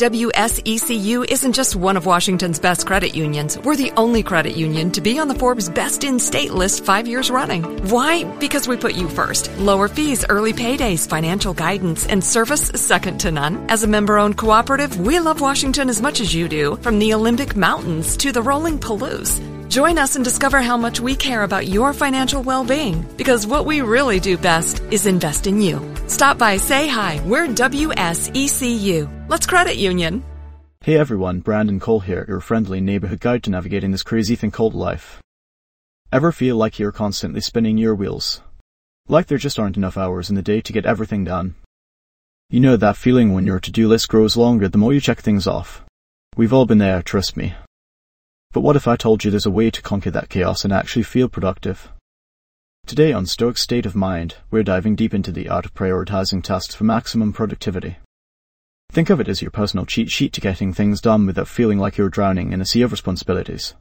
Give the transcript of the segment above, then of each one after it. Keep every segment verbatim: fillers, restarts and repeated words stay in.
W S E C U isn't just one of Washington's best credit unions. We're the only credit union to be on the Forbes Best in State list five years running. Why? Because we put you first. Lower fees, early paydays, financial guidance, and service second to none. As a member-owned cooperative, we love Washington as much as you do, from the Olympic Mountains to the rolling Palouse. Join us and discover how much we care about your financial well-being, because what we really do best is invest in you. Stop by, say hi. We're W S E C U. Let's credit union. Hey everyone, Brandon Cole here, your friendly neighborhood guide to navigating this crazy thing called life. Ever feel like you're constantly spinning your wheels? Like there just aren't enough hours in the day to get everything done? You know that feeling when your to-do list grows longer the more you check things off. We've all been there, trust me. But what if I told you there's a way to conquer that chaos and actually feel productive? Today on Stoic State of Mind, we're diving deep into the art of prioritizing tasks for maximum productivity. Think of it as your personal cheat sheet to getting things done without feeling like you're drowning in a sea of responsibilities.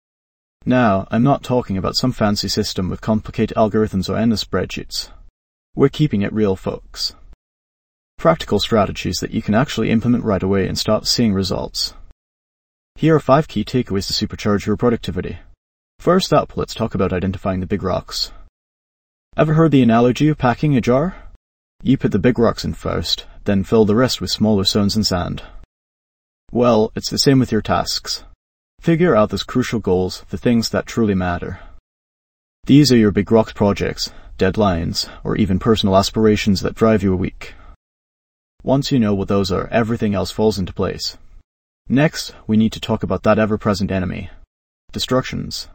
Now, I'm not talking about some fancy system with complicated algorithms or endless spreadsheets. We're keeping it real, folks. Practical strategies that you can actually implement right away and start seeing results. Here are five key takeaways to supercharge your productivity. First up, let's talk about identifying the big rocks. Ever heard the analogy of packing a jar? You put the big rocks in first, then fill the rest with smaller stones and sand. Well, it's the same with your tasks. Figure out those crucial goals, the things that truly matter. These are your big rocks projects, deadlines, or even personal aspirations that drive you a week. Once you know what those are, everything else falls into place. Next, we need to talk about that ever-present enemy, distractions.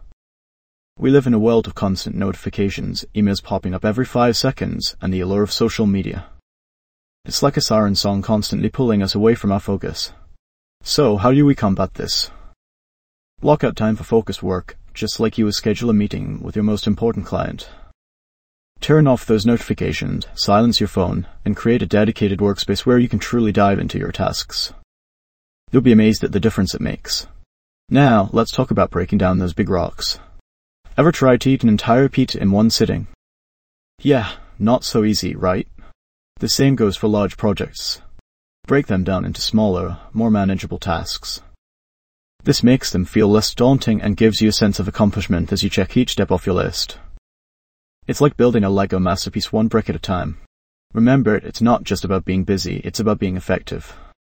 We live in a world of constant notifications, emails popping up every five seconds, and the allure of social media. It's like a siren song constantly pulling us away from our focus. So, how do we combat this? Block out time for focused work, just like you would schedule a meeting with your most important client. Turn off those notifications, silence your phone, and create a dedicated workspace where you can truly dive into your tasks. You'll be amazed at the difference it makes. Now, let's talk about breaking down those big rocks. Ever tried to eat an entire pizza in one sitting? Yeah, not so easy, right? The same goes for large projects. Break them down into smaller, more manageable tasks. This makes them feel less daunting and gives you a sense of accomplishment as you check each step off your list. It's like building a Lego masterpiece one brick at a time. Remember, it's not just about being busy, it's about being effective.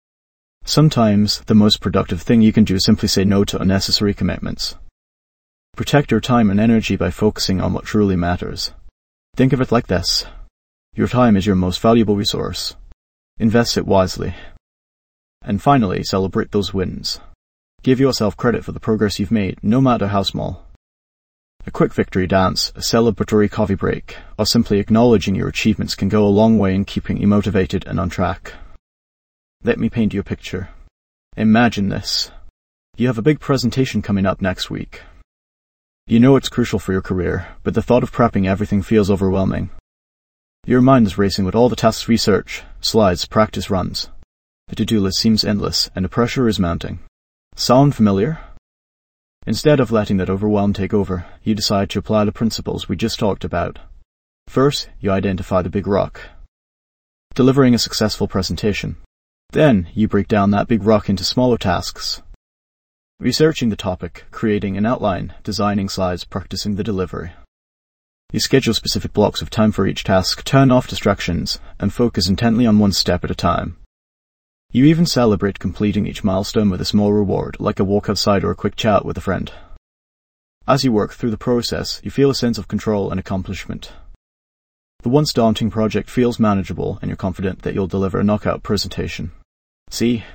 Sometimes, the most productive thing you can do is simply say no to unnecessary commitments. Protect your time and energy by focusing on what truly matters. Think of it like this. Your time is your most valuable resource. Invest it wisely. And finally, celebrate those wins. Give yourself credit for the progress you've made, no matter how small. A quick victory dance, a celebratory coffee break, or simply acknowledging your achievements can go a long way in keeping you motivated and on track. Let me paint you a picture. Imagine this. You have a big presentation coming up next week. You know it's crucial for your career, but the thought of prepping everything feels overwhelming. Your mind is racing with all the tasks, research, slides, practice runs. The to-do list seems endless, and the pressure is mounting. Sound familiar? Instead of letting that overwhelm take over, you decide to apply the principles we just talked about. First, you identify the big rock. Delivering a successful presentation. Then, you break down that big rock into smaller tasks. Researching the topic, creating an outline, designing slides, practicing the delivery. You schedule specific blocks of time for each task, turn off distractions, and focus intently on one step at a time. You even celebrate completing each milestone with a small reward, like a walk outside or a quick chat with a friend. As you work through the process, you feel a sense of control and accomplishment. The once daunting project feels manageable, and you're confident that you'll deliver a knockout presentation. See?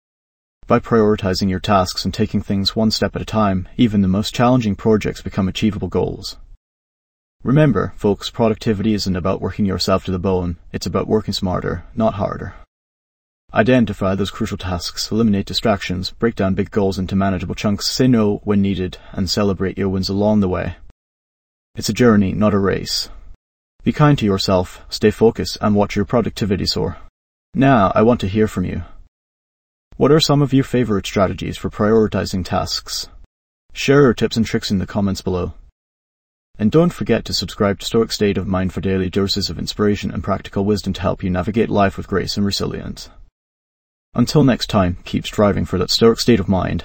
By prioritizing your tasks and taking things one step at a time, even the most challenging projects become achievable goals. Remember, folks, productivity isn't about working yourself to the bone, it's about working smarter, not harder. Identify those crucial tasks, eliminate distractions, break down big goals into manageable chunks, say no when needed, and celebrate your wins along the way. It's a journey, not a race. Be kind to yourself, stay focused, and watch your productivity soar. Now, I want to hear from you. What are some of your favorite strategies for prioritizing tasks? Share your tips and tricks in the comments below. And don't forget to subscribe to Stoic State of Mind for daily doses of inspiration and practical wisdom to help you navigate life with grace and resilience. Until next time, keep striving for that stoic state of mind.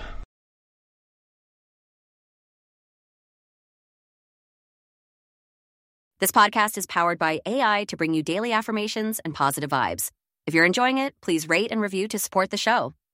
This podcast is powered by A I to bring you daily affirmations and positive vibes. If you're enjoying it, please rate and review to support the show.